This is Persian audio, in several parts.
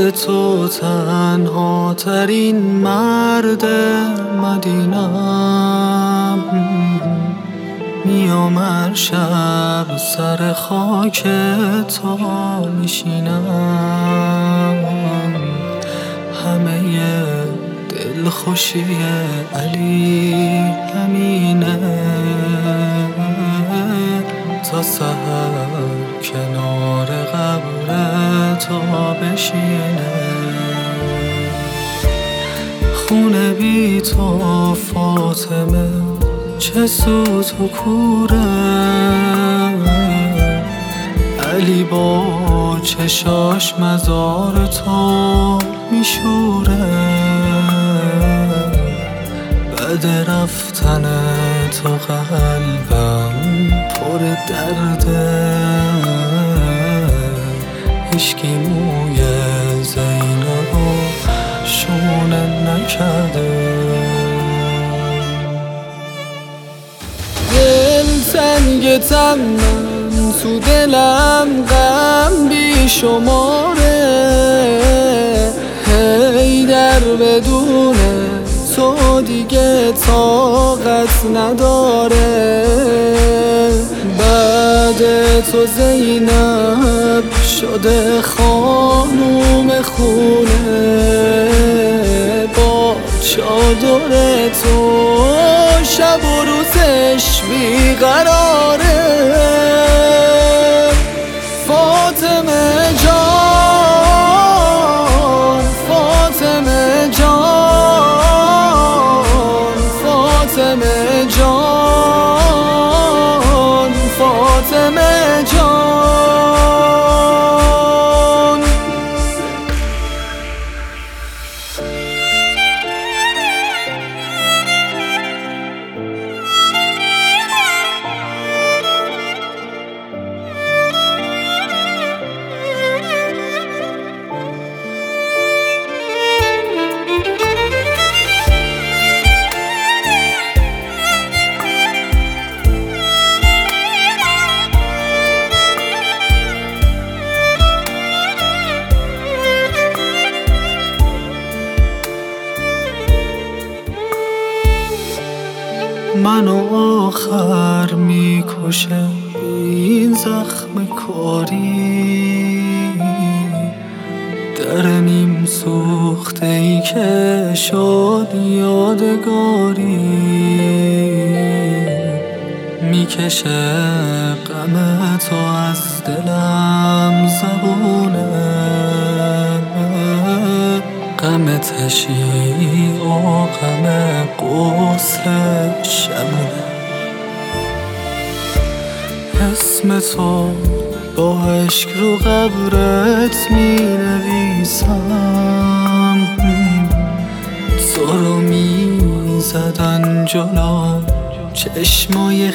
تو تنها ترین مرد مدینم، میام هر شب سر خاک تو میشینم. همه دلخوشی علی همینه، تا سحر کنار قبر تو بشینه. خونه بی تو فاطمه چه سوت و کوره، علی با چشاش مزار تو میشوره. بعد رفتن تو قلبم پر درده، هیچکی موی زینبو شونه نکرده. دلتنگتم من، تو دلم غم بی شماره، حیدر بدونه تو دیگه طاقت نداره. بعد تو زینب شده خانوم خونه، با چادر تو شب و روزش بیقراره. فاطمه جان، فاطمه جان، فاطمه جان، فاطمه جان. منو آخر میکشه این زخم کاری، در نیم سوخته ای که شد یادگاری. میکشه غم تو از دلم زبونه، غم تشییع و غم غسل شبونه. اسم تو با عشق رو قبرت می نویسم، تو رو می زدن جلو چشمای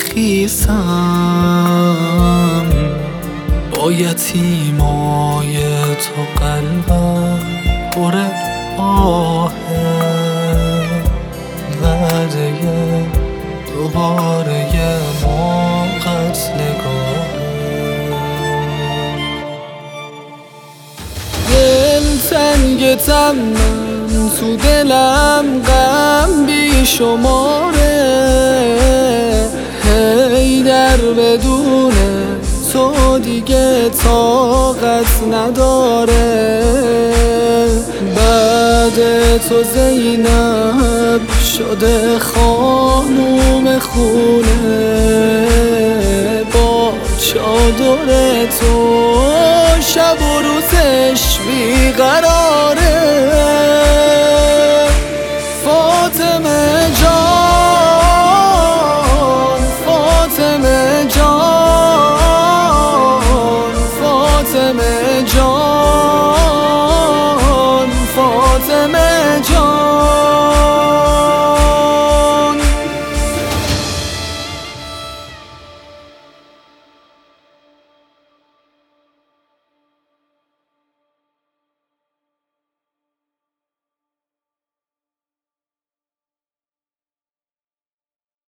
خیسم. با یتیمای تو قلبم پر آهه، وعده دوباره ما قتلگاه. دلتنگتم من، تو دلم غم بی شماره، حیدر بدونه تو دیگه طاقت نداره. بعد تو زینب شده خانوم خونه، با چادر تو شب و روزش بیقراره. فاطمه جان، فاطمه جان، فاطمه جان، فاطمه جان.